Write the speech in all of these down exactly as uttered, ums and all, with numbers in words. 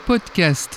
podcast.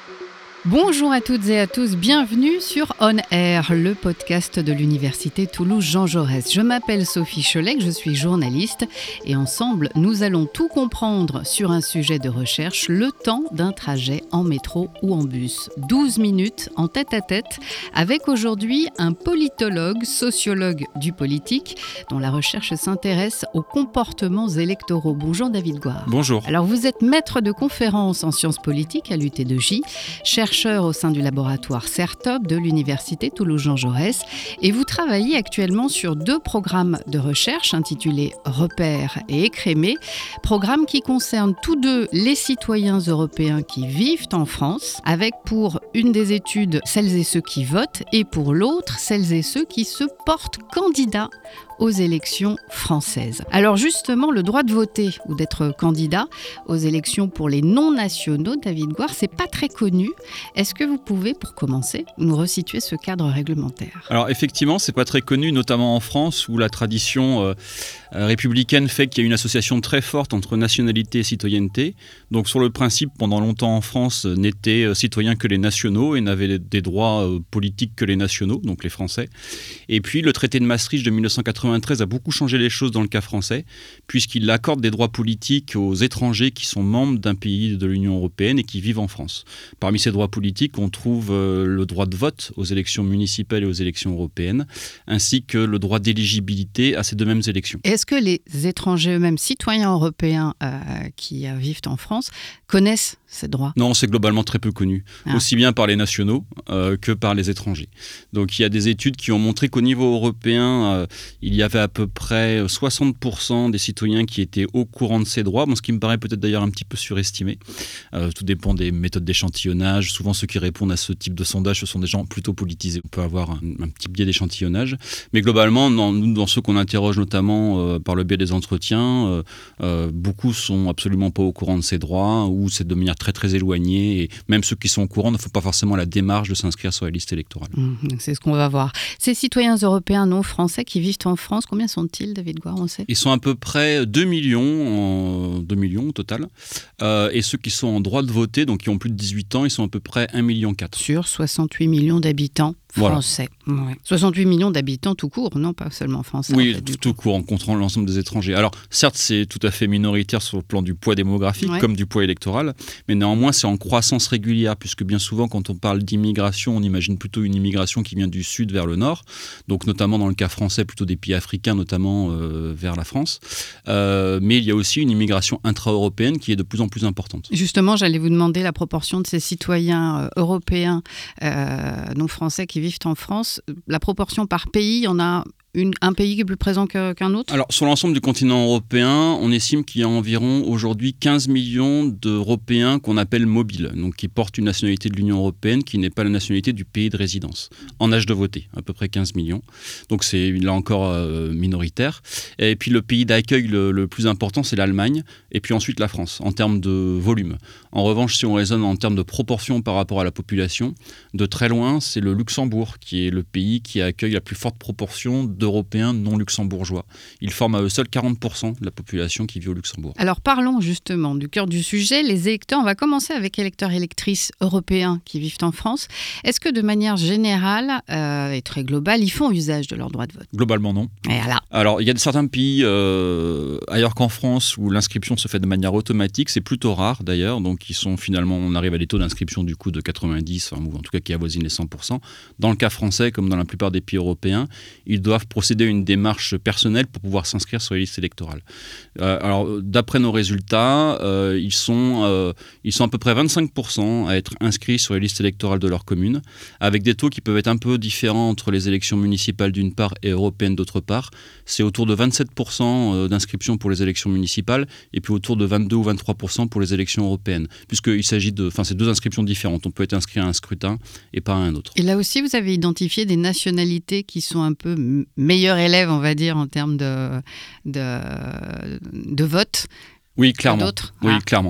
Bonjour à toutes et à tous, bienvenue sur On Air, le podcast de l'Université Toulouse Jean Jaurès. Je m'appelle Sophie Cholec, je suis journaliste et ensemble, nous allons tout comprendre sur un sujet de recherche, le temps d'un trajet en métro ou en bus. douze minutes en tête-à-tête avec aujourd'hui un politologue, sociologue du politique, dont la recherche s'intéresse aux comportements électoraux. Bonjour David Goire. Bonjour. Alors vous êtes maître de conférences en sciences politiques à l'U T deux J, chercheur au sein du laboratoire CERTOP de l'Université Toulouse Jean Jaurès et vous travaillez actuellement sur deux programmes de recherche intitulés Repères et Écrémés, programmes qui concernent tous deux les citoyens européens qui vivent en France, avec pour une des études celles et ceux qui votent et pour l'autre celles et ceux qui se portent candidats aux élections françaises. Alors justement, le droit de voter ou d'être candidat aux élections pour les non-nationaux, David Goire, c'est pas très connu. Est-ce que vous pouvez, pour commencer, nous resituer ce cadre réglementaire ? Alors effectivement, c'est pas très connu, notamment en France, où la tradition euh, républicaine fait qu'il y a une association très forte entre nationalité et citoyenneté. Donc sur le principe, pendant longtemps en France, n'étaient euh, citoyens que les nationaux et n'avaient des droits euh, politiques que les nationaux, donc les Français. Et puis le traité de Maastricht de dix-neuf cent quatre-vingt-treize a beaucoup changé les choses dans le cas français, puisqu'il accorde des droits politiques aux étrangers qui sont membres d'un pays de l'Union européenne et qui vivent en France. Parmi ces droits politiques, on trouve euh, le droit de vote aux élections municipales et aux élections européennes, ainsi que le droit d'éligibilité à ces deux mêmes élections. Est-ce que les étrangers eux-mêmes, citoyens européens euh, qui euh, vivent en France, connaissent ces droits ? Non, c'est globalement très peu connu, ah. aussi bien par les nationaux euh, que par les étrangers. Donc il y a des études qui ont montré qu'au niveau européen, euh, il y avait à peu près soixante pour cent des citoyens qui étaient au courant de ces droits, bon, ce qui me paraît peut-être d'ailleurs un petit peu surestimé. Euh, tout dépend des méthodes d'échantillonnage. Souvent, ceux qui répondent à ce type de sondage, ce sont des gens plutôt politisés. On peut avoir un, un petit biais d'échantillonnage. Mais globalement, dans, nous, dans ceux qu'on interroge notamment euh, par le biais des entretiens, euh, euh, beaucoup sont absolument pas au courant de ces droits ou c'est de manière très très éloignée. Et même ceux qui sont au courant ne font pas forcément la démarche de s'inscrire sur la liste électorale. Mmh, c'est ce qu'on va voir. Ces citoyens européens non français qui vivent en France, combien sont-ils, David Goire, on sait ? Ils sont à peu près deux millions, en, deux millions au total. Euh, et ceux qui sont en droit de voter, donc qui ont plus de dix-huit ans, ils sont à peu près un virgule quatre million. Sur soixante-huit millions d'habitants français. Voilà. Ouais. soixante-huit millions d'habitants tout court, non pas seulement français. Oui, en fait, tout, tout court, en comptant l'ensemble des étrangers. Alors, certes, c'est tout à fait minoritaire sur le plan du poids démographique, ouais. comme du poids électoral, mais néanmoins, c'est en croissance régulière, puisque bien souvent, quand on parle d'immigration, on imagine plutôt une immigration qui vient du sud vers le nord, donc notamment dans le cas français, plutôt des pays africains, notamment euh, vers la France. Euh, mais il y a aussi une immigration intra-européenne qui est de plus en plus importante. Justement, j'allais vous demander la proportion de ces citoyens euh, européens euh, non français qui vivent en France. La proportion par pays, il y en a Une, un pays qui est plus présent que, qu'un autre ? Alors, sur l'ensemble du continent européen, on estime qu'il y a environ aujourd'hui quinze millions d'Européens qu'on appelle mobiles, donc qui portent une nationalité de l'Union européenne qui n'est pas la nationalité du pays de résidence, en âge de voter, à peu près quinze millions. Donc, c'est là encore euh, minoritaire. Et puis, le pays d'accueil le, le plus important, c'est l'Allemagne, et puis ensuite la France, en termes de volume. En revanche, si on raisonne en termes de proportion par rapport à la population, de très loin, c'est le Luxembourg qui est le pays qui accueille la plus forte proportion d'Européens non luxembourgeois. Ils forment à eux seuls quarante pour cent de la population qui vit au Luxembourg. Alors parlons justement du cœur du sujet, les électeurs. On va commencer avec électeurs et électrices européens qui vivent en France. Est-ce que de manière générale euh, et très globale, ils font usage de leur droit de vote ? Globalement, non. Et voilà. Alors, il y a certains pays euh, ailleurs qu'en France où l'inscription se fait de manière automatique. C'est plutôt rare d'ailleurs. Donc, ils sont finalement, on arrive à des taux d'inscription du coup de quatre-vingt-dix, enfin, ou en tout cas qui avoisinent les cent pour cent. Dans le cas français, comme dans la plupart des pays européens, ils doivent procéder à une démarche personnelle pour pouvoir s'inscrire sur les listes électorales. Euh, alors, d'après nos résultats, euh, ils, sont, euh, ils sont à peu près vingt-cinq pour cent à être inscrits sur les listes électorales de leur commune, avec des taux qui peuvent être un peu différents entre les élections municipales d'une part et européennes d'autre part. C'est autour de vingt-sept pour cent d'inscriptions pour les élections municipales et puis autour de vingt-deux ou vingt-trois pour cent pour les élections européennes, puisqu'il s'agit de, enfin, c'est deux inscriptions différentes. On peut être inscrit à un scrutin et pas à un autre. Et là aussi, vous avez identifié des nationalités qui sont un peu meilleures élèves, on va dire, en termes de, de, de vote. Oui, clairement. D'autres oui, ah. clairement.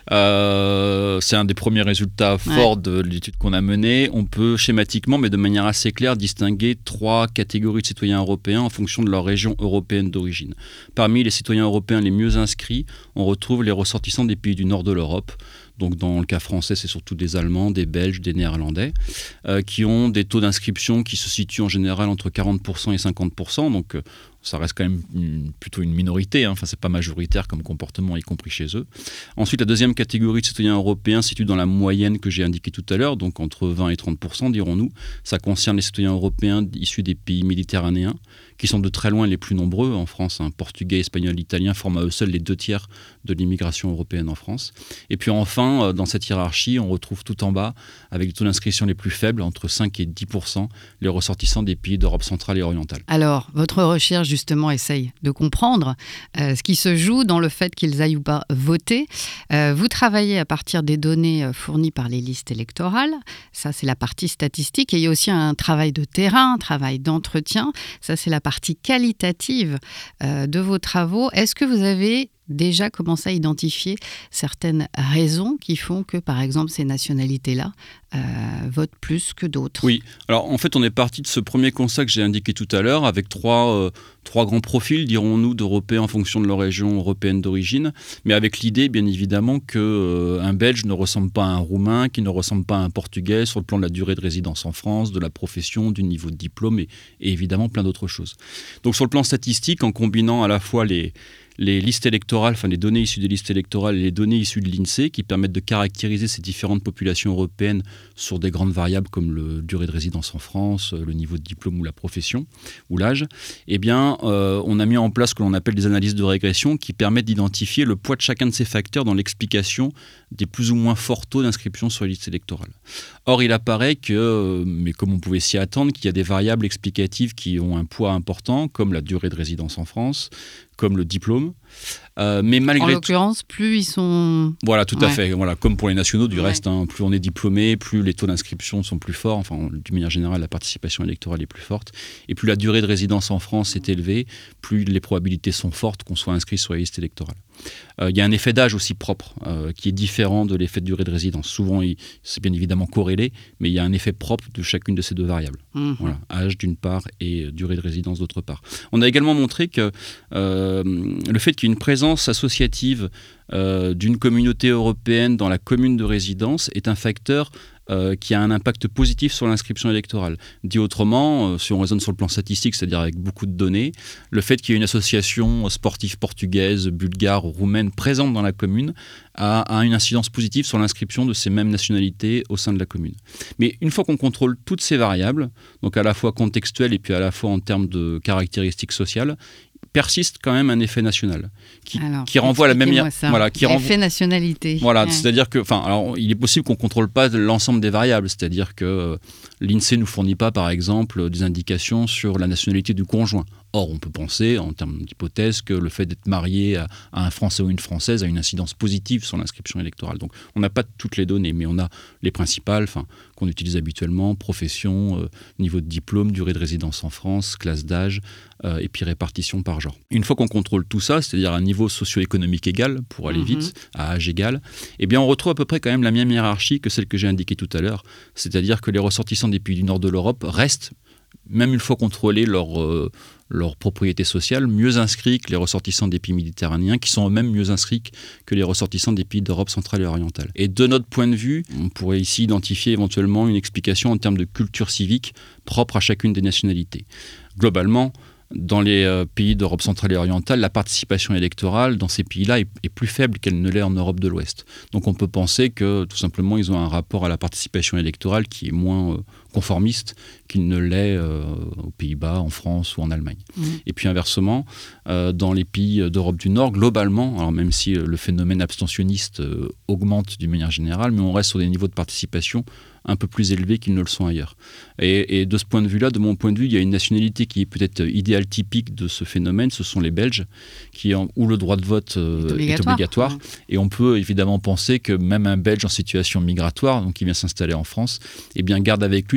Euh, c'est un des premiers résultats forts ouais. de l'étude qu'on a menée. On peut schématiquement, mais de manière assez claire, distinguer trois catégories de citoyens européens en fonction de leur région européenne d'origine. Parmi les citoyens européens les mieux inscrits, on retrouve les ressortissants des pays du nord de l'Europe. Donc dans le cas français, c'est surtout des Allemands, des Belges, des Néerlandais, euh, qui ont des taux d'inscription qui se situent en général entre quarante pour cent et cinquante pour cent. Donc euh, ça reste quand même une, plutôt une minorité, hein. Enfin, c'est pas majoritaire comme comportement, y compris chez eux. Ensuite, la deuxième catégorie de citoyens européens se situe dans la moyenne que j'ai indiquée tout à l'heure, donc entre vingt et trente pour cent, dirons-nous. Ça concerne les citoyens européens issus des pays méditerranéens, qui sont de très loin les plus nombreux en France. Hein. Portugais, Espagnols, Italiens forment à eux seuls les deux tiers de l'immigration européenne en France. Et puis enfin, dans cette hiérarchie, on retrouve tout en bas, avec les taux d'inscription les plus faibles, entre cinq et dix pour cent, les ressortissants des pays d'Europe centrale et orientale. Alors, votre recherche, justement, essaye de comprendre euh, ce qui se joue dans le fait qu'ils aillent ou pas voter. Euh, vous travaillez à partir des données fournies par les listes électorales. Ça, c'est la partie statistique. Et il y a aussi un travail de terrain, un travail d'entretien. Ça, c'est la partie qualitative euh, de vos travaux. Est-ce que vous avez déjà commencé à identifier certaines raisons qui font que, par exemple, ces nationalités-là euh, votent plus que d'autres? Oui. Alors, en fait, on est parti de ce premier constat que j'ai indiqué tout à l'heure, avec trois, euh, trois grands profils, dirons-nous, d'Européens en fonction de leur région européenne d'origine, mais avec l'idée, bien évidemment, qu'un euh, Belge ne ressemble pas à un Roumain, qui ne ressemble pas à un Portugais sur le plan de la durée de résidence en France, de la profession, du niveau de diplôme et, et évidemment plein d'autres choses. Donc, sur le plan statistique, en combinant à la fois les les listes électorales, enfin les données issues des listes électorales et les données issues de l'INSEE qui permettent de caractériser ces différentes populations européennes sur des grandes variables comme la durée de résidence en France, le niveau de diplôme ou la profession ou l'âge, eh bien, euh, on a mis en place ce que l'on appelle des analyses de régression qui permettent d'identifier le poids de chacun de ces facteurs dans l'explication des plus ou moins forts taux d'inscription sur les listes électorales. Or, il apparaît que, mais comme on pouvait s'y attendre, qu'il y a des variables explicatives qui ont un poids important, comme la durée de résidence en France, comme le diplôme. Euh, mais malgré en l'occurrence, tout... plus ils sont... Voilà, tout ouais. à fait. Voilà, comme pour les nationaux, du ouais. reste, hein, plus on est diplômé, plus les taux d'inscription sont plus forts. Enfin, d'une manière générale, la participation électorale est plus forte. Et plus la durée de résidence en France est élevée, plus les probabilités sont fortes qu'on soit inscrit sur la liste électorale. Il euh, y a un effet d'âge aussi propre, euh, qui est différent de l'effet de durée de résidence. Souvent, il, c'est bien évidemment corrélé, mais il y a un effet propre de chacune de ces deux variables. Mmh. Voilà, âge d'une part et durée de résidence d'autre part. On a également montré que euh, le fait qu'il y ait une présence associative euh, d'une communauté européenne dans la commune de résidence est un facteur Euh, qui a un impact positif sur l'inscription électorale. Dit autrement, euh, si on raisonne sur le plan statistique, c'est-à-dire avec beaucoup de données, le fait qu'il y ait une association sportive portugaise, bulgare, roumaine présente dans la commune a, a une incidence positive sur l'inscription de ces mêmes nationalités au sein de la commune. Mais une fois qu'on contrôle toutes ces variables, donc à la fois contextuelles et puis à la fois en termes de caractéristiques sociales, persiste quand même un effet national qui, alors, qui renvoie à la même voilà qui renvoie effet nationalité. Voilà, ouais. c'est-à-dire que enfin alors il est possible qu'on contrôle pas l'ensemble des variables, c'est-à-dire que euh, l'INSEE nous fournit pas par exemple des indications sur la nationalité du conjoint. Or, on peut penser, en termes d'hypothèse, que le fait d'être marié à, à un Français ou une Française a une incidence positive sur l'inscription électorale. Donc, on n'a pas toutes les données, mais on a les principales, enfin, qu'on utilise habituellement, profession, euh, niveau de diplôme, durée de résidence en France, classe d'âge, euh, et puis répartition par genre. Une fois qu'on contrôle tout ça, c'est-à-dire à un niveau socio-économique égal, pour aller mm-hmm. vite, à âge égal, eh bien, on retrouve à peu près quand même la même hiérarchie que celle que j'ai indiquée tout à l'heure, c'est-à-dire que les ressortissants des pays du nord de l'Europe restent, même une fois contrôlés leur, euh, leur propriété sociale, mieux inscrits que les ressortissants des pays méditerranéens, qui sont eux-mêmes mieux inscrits que les ressortissants des pays d'Europe centrale et orientale. Et de notre point de vue, on pourrait ici identifier éventuellement une explication en termes de culture civique propre à chacune des nationalités. Globalement, dans les euh, pays d'Europe centrale et orientale, la participation électorale dans ces pays-là est, est plus faible qu'elle ne l'est en Europe de l'Ouest. Donc on peut penser que tout simplement ils ont un rapport à la participation électorale qui est moins euh, conformiste qu'il ne l'est euh, aux Pays-Bas, en France ou en Allemagne. Mmh. Et puis inversement, euh, dans les pays d'Europe du Nord, globalement, alors même si le phénomène abstentionniste euh, augmente d'une manière générale, mais on reste sur des niveaux de participation un peu plus élevés qu'ils ne le sont ailleurs. Et, et de ce point de vue-là, de mon point de vue, il y a une nationalité qui est peut-être idéale typique de ce phénomène, ce sont les Belges, qui en, où le droit de vote euh, est obligatoire. Est obligatoire. Ouais. Et on peut évidemment penser que même un Belge en situation migratoire, donc qui vient s'installer en France, eh bien, garde avec lui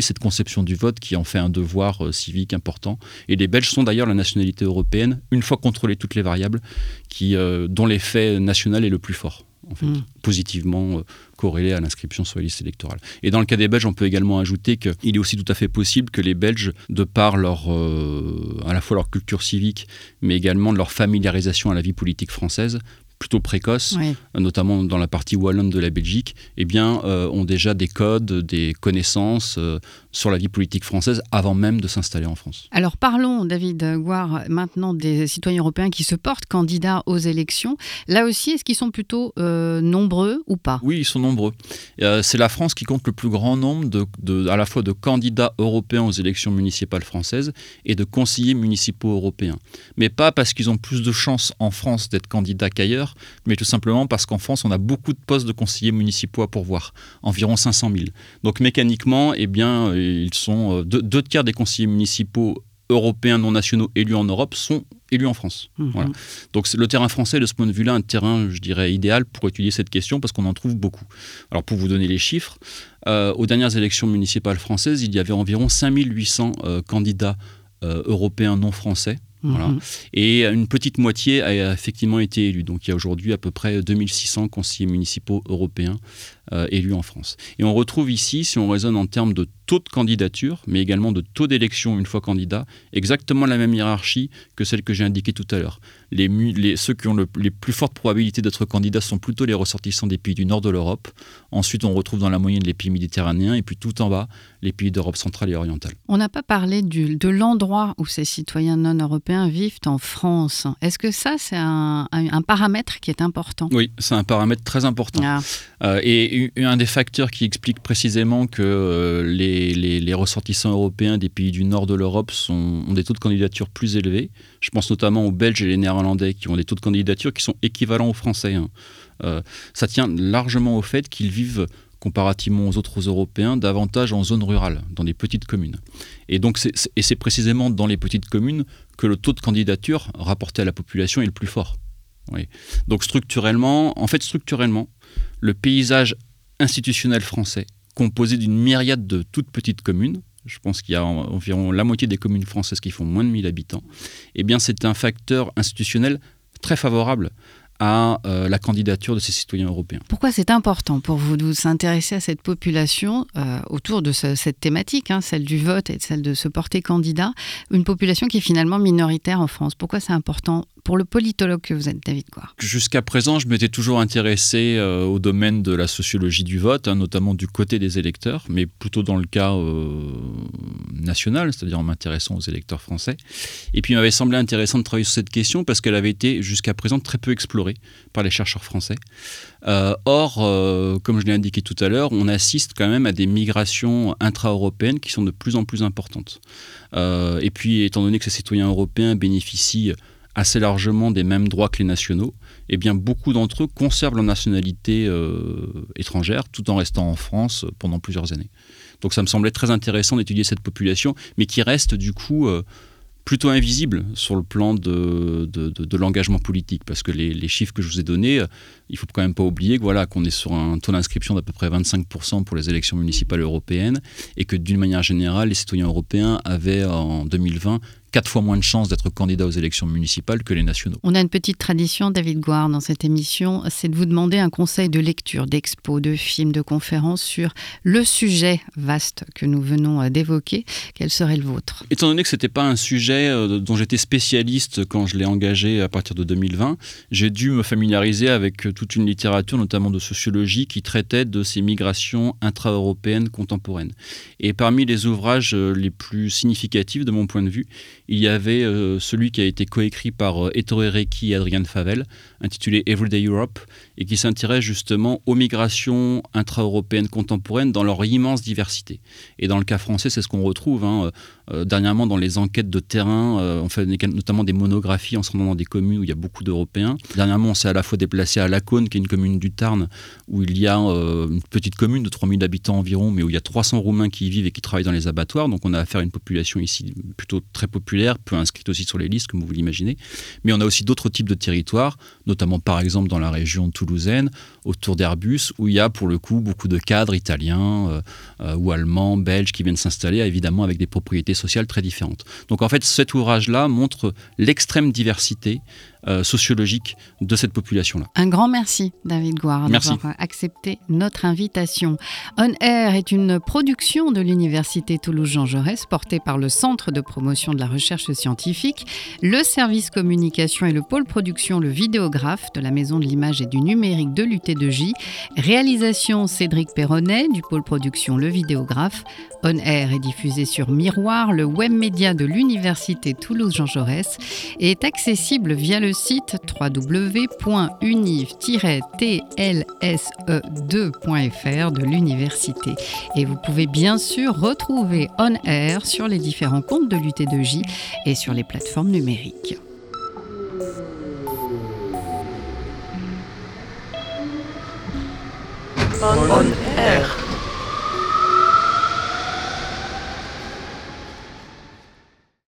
cette conception du vote qui en fait un devoir euh, civique important. Et les Belges sont d'ailleurs la nationalité européenne, une fois contrôlées toutes les variables, qui, euh, dont l'effet national est le plus fort, en fait, mmh. positivement euh, corrélé à l'inscription sur les listes électorales. Et dans le cas des Belges, on peut également ajouter qu'il est aussi tout à fait possible que les Belges, de par leur, euh, à la fois leur culture civique, mais également de leur familiarisation à la vie politique française, plutôt précoces, oui. notamment dans la partie wallonne de la Belgique, eh bien, euh, ont déjà des codes, des connaissances euh, sur la vie politique française avant même de s'installer en France. Alors parlons, David Gouard, maintenant des citoyens européens qui se portent candidats aux élections. Là aussi, est-ce qu'ils sont plutôt euh, nombreux ou pas ? Oui, ils sont nombreux. Euh, c'est la France qui compte le plus grand nombre de, de, à la fois de candidats européens aux élections municipales françaises et de conseillers municipaux européens. Mais pas parce qu'ils ont plus de chances en France d'être candidats qu'ailleurs, mais tout simplement parce qu'en France, on a beaucoup de postes de conseillers municipaux à pourvoir, environ cinq cent mille. Donc mécaniquement, eh bien, ils sont deux, deux tiers des conseillers municipaux européens non nationaux élus en Europe sont élus en France. Mmh. Voilà. Donc le terrain français, de ce point de vue-là, un terrain, je dirais, idéal pour étudier cette question parce qu'on en trouve beaucoup. Alors pour vous donner les chiffres, euh, aux dernières élections municipales françaises, il y avait environ cinq mille huit cents euh, candidats euh, européens non français. Voilà. Mmh. Et une petite moitié a effectivement été élue. Donc il y a aujourd'hui à peu près deux mille six cents conseillers municipaux européens euh, élus en France. Et on retrouve ici, si on raisonne en termes de taux de candidature, mais également de taux d'élection une fois candidat, exactement la même hiérarchie que celle que j'ai indiquée tout à l'heure. Les, les, ceux qui ont le, les plus fortes probabilités d'être candidats sont plutôt les ressortissants des pays du nord de l'Europe. Ensuite, on retrouve dans la moyenne les pays méditerranéens et puis tout en bas, les pays d'Europe centrale et orientale. On n'a pas parlé du, de l'endroit où ces citoyens non européens vivent en France. Est-ce que ça, c'est un, un, un paramètre qui est important ? Oui, c'est un paramètre très important. Ah. Euh, et un des facteurs qui explique précisément que euh, les, les, les ressortissants européens des pays du nord de l'Europe sont, ont des taux de candidature plus élevés. Je pense notamment aux Belges et les Néerlandais qui ont des taux de candidature qui sont équivalents aux Français. Hein. Euh, ça tient largement au fait qu'ils vivent comparativement aux autres Européens, davantage en zone rurale, dans des petites communes. Et donc, c'est, c'est, et c'est précisément dans les petites communes que le taux de candidature rapporté à la population est le plus fort. Oui. Donc, structurellement, en fait, structurellement, le paysage institutionnel français, composé d'une myriade de toutes petites communes, je pense qu'il y a environ la moitié des communes françaises qui font moins de mille habitants, eh bien, c'est un facteur institutionnel très favorable à euh, la candidature de ces citoyens européens. Pourquoi c'est important pour vous de vous intéresser à cette population euh, autour de ce, cette thématique, hein, celle du vote et celle de se porter candidat, une population qui est finalement minoritaire en France ? Pourquoi c'est important pour le politologue que vous êtes, David Gouard ? Jusqu'à présent, je m'étais toujours intéressé euh, au domaine de la sociologie du vote, hein, notamment du côté des électeurs, mais plutôt dans le cas euh, national, c'est-à-dire en m'intéressant aux électeurs français. Et puis il m'avait semblé intéressant de travailler sur cette question parce qu'elle avait été jusqu'à présent très peu explorée par les chercheurs français. Euh, or, euh, comme je l'ai indiqué tout à l'heure, on assiste quand même à des migrations intra-européennes qui sont de plus en plus importantes. Euh, et puis, étant donné que ces citoyens européens bénéficient assez largement des mêmes droits que les nationaux, eh bien, beaucoup d'entre eux conservent leur nationalité euh, étrangère tout en restant en France pendant plusieurs années. Donc ça me semblait très intéressant d'étudier cette population, mais qui reste du coup euh, plutôt invisible sur le plan de, de, de, de l'engagement politique, parce que les, les chiffres que je vous ai donnés, euh, il ne faut quand même pas oublier que, voilà, qu'on est sur un taux d'inscription d'à peu près vingt-cinq pour cent pour les élections municipales européennes, et que d'une manière générale, les citoyens européens avaient en deux mille vingt quatre fois moins de chances d'être candidats aux élections municipales que les nationaux. On a une petite tradition, David Gouard, dans cette émission, c'est de vous demander un conseil de lecture, d'expo, de film, de conférence sur le sujet vaste que nous venons d'évoquer. Quel serait le vôtre ? Étant donné que ce n'était pas un sujet dont j'étais spécialiste quand je l'ai engagé à partir de deux mille vingt, j'ai dû me familiariser avec toute une littérature, notamment de sociologie, qui traitait de ces migrations intra-européennes contemporaines. Et parmi les ouvrages les plus significatifs, de mon point de vue, il y avait euh, celui qui a été coécrit par euh, Ettore Recchi et Adrian Favel, intitulé Everyday Europe, et qui s'intéresse justement aux migrations intra-européennes contemporaines dans leur immense diversité. Et dans le cas français, c'est ce qu'on retrouve. Hein, euh, dernièrement, dans les enquêtes de terrain, euh, on fait notamment des monographies en se rendant dans des communes où il y a beaucoup d'Européens. Dernièrement, on s'est à la fois déplacé à Lacaune, qui est une commune du Tarn, où il y a euh, une petite commune de trois mille habitants environ, mais où il y a trois cents Roumains qui y vivent et qui travaillent dans les abattoirs. Donc on a affaire à une population ici plutôt très populaire populaire, peu inscrite aussi sur les listes, comme vous l'imaginez. Mais on a aussi d'autres types de territoires, notamment par exemple dans la région toulousaine, autour d'Airbus, où il y a pour le coup beaucoup de cadres italiens euh, euh, ou allemands, belges qui viennent s'installer, évidemment avec des propriétés sociales très différentes. Donc en fait, cet ouvrage-là montre l'extrême diversité euh, sociologique de cette population-là. Un grand merci, David Gouard, d'avoir accepté notre invitation. On Air est une production de l'Université Toulouse-Jean Jaurès, portée par le Centre de promotion de la recherche scientifique, le service communication et le pôle production Le Vidéographe de la Maison de l'Image et du Numérique de l'U T deux J. Réalisation Cédric Perronnet du pôle production Le Vidéographe. On Air est diffusé sur Miroir, le web média de l'Université Toulouse-Jean Jaurès, et est accessible via le site w w w point univ tiret t l s e deux point f r de l'université. Et vous pouvez bien sûr retrouver On Air sur les différents comptes de l'U T deux J et sur les plateformes numériques.